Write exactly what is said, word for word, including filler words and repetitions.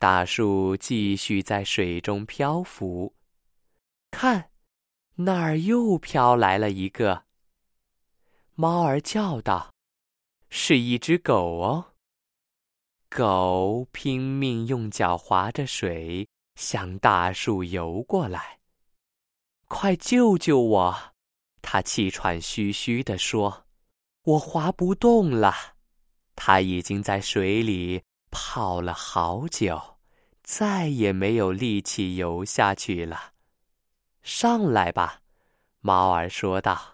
大树继续在水中漂浮。看，那儿又飘来了一个。猫儿叫道：“是一只狗哦！”狗拼命用脚划着水，向大树游过来。“快救救我！”它气喘吁吁地说，“我划不动了。”它已经在水里泡了好久，再也没有力气游下去了。“上来吧！”猫儿说道。